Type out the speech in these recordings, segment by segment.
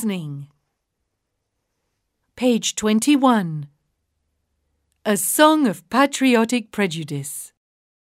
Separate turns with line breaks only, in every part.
listening. Page 21. A Song of Patriotic Prejudice.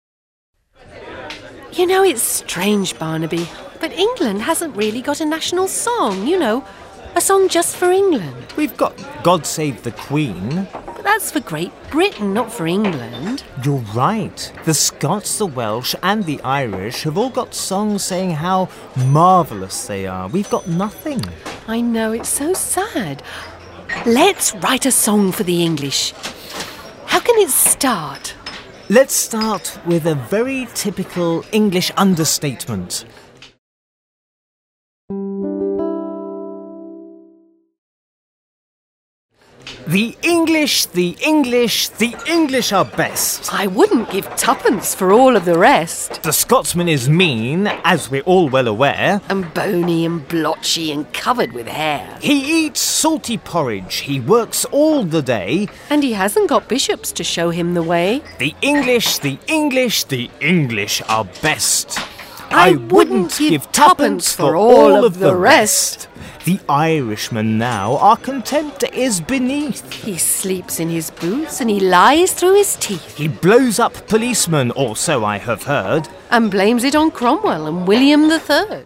You know, it's strange, Barnaby, but England hasn't really got a national song, a song just for England.
We've got God Save the Queen.
But that's for Great Britain, not for England.
You're right. The Scots, the Welsh and the Irish have all got songs saying how marvellous they are. We've got nothing.
I know, it's so sad. Let's write a song for the English. How can it start?
Let's start with a very typical English understatement. The English are best.
I wouldn't give tuppence for all of the rest.
The Scotsman is mean, as we're all well aware.
And bony and blotchy and covered with hair.
He eats salty porridge, he works all the day.
And he hasn't got bishops to show him the way.
The English are best.
I wouldn't give tuppence for all of the rest.
The Irishman now, our contempt is beneath.
He sleeps in his boots and he lies through his teeth.
He blows up policemen, or so I have heard.
And blames it on Cromwell and William III.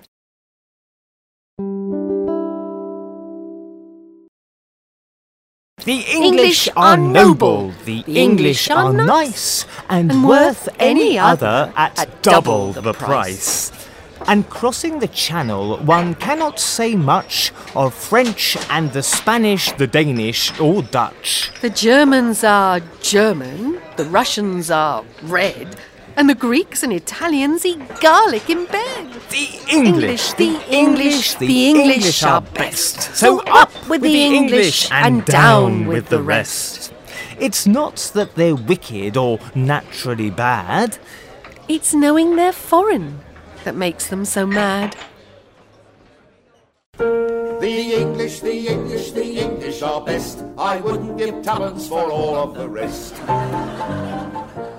The English are noble, the English are nice, and worth any other at double the price. And crossing the Channel, one cannot say much of French and the Spanish, the Danish or Dutch.
The Germans are German, the Russians are red, and the Greeks and Italians eat garlic in bed.
The English are best. So up with the English and down with the rest. It's not that they're wicked or naturally bad.
It's knowing they're foreign that makes them so mad.
The English are best. I wouldn't give tuppence for all of the rest.